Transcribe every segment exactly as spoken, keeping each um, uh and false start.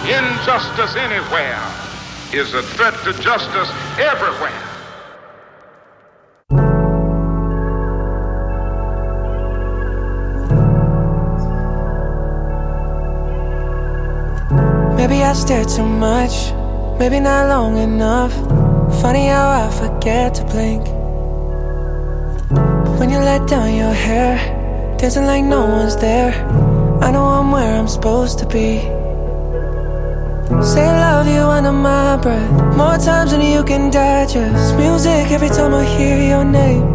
Injustice anywhere is a threat to justice everywhere. Maybe I stare too much, maybe not long enough. Funny how I forget to blink. But when you let down your hair, dancing like no one's there, I know I'm where I'm supposed to be. Say I love you under my breath, more times than you can digest. Music every time I hear your name.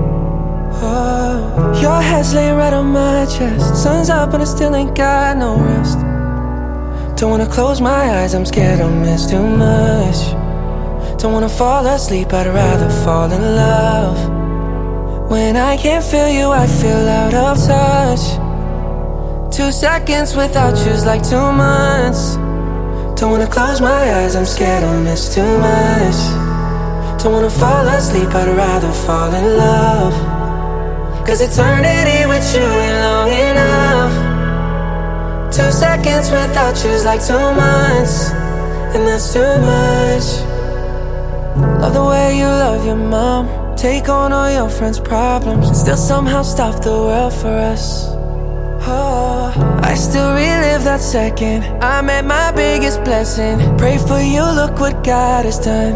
Oh, your head's laying right on my chest. Sun's up and I still ain't got no rest. Don't wanna close my eyes, I'm scared I'll miss too much. Don't wanna fall asleep, I'd rather fall in love. When I can't feel you, I feel out of touch. Two seconds without you's like two months. Don't wanna close my eyes, I'm scared I'll miss too much. Don't wanna fall asleep, I'd rather fall in love. Cause eternity with you ain't long enough. Two seconds without you's like two months, and that's too much. Love the way you love your mom, take on all your friends' problems, and still somehow stop the world for us. Oh, I still relive that second I met my biggest blessing. Pray for you, look what God has done.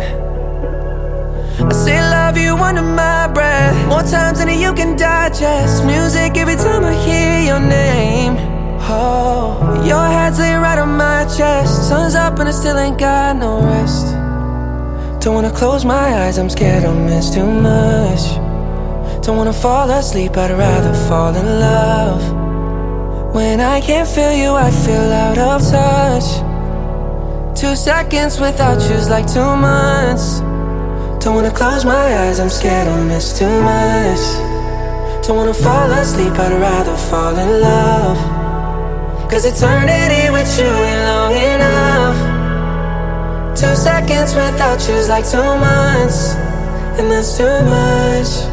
I say love you under my breath, more times than you can digest. Music every time I hear your name. Oh, your head's laying right on my chest. Sun's up and I still ain't got no rest. Don't wanna close my eyes, I'm scared I'll miss too much. Don't wanna fall asleep, I'd rather fall in love. When I can't feel you, I feel out of touch. Two seconds without you's like two months. Don't wanna close my eyes, I'm scared I'll miss too much. Don't wanna fall asleep, I'd rather fall in love. Cause eternity with you ain't long enough. Two seconds without you's like two months, and that's too much.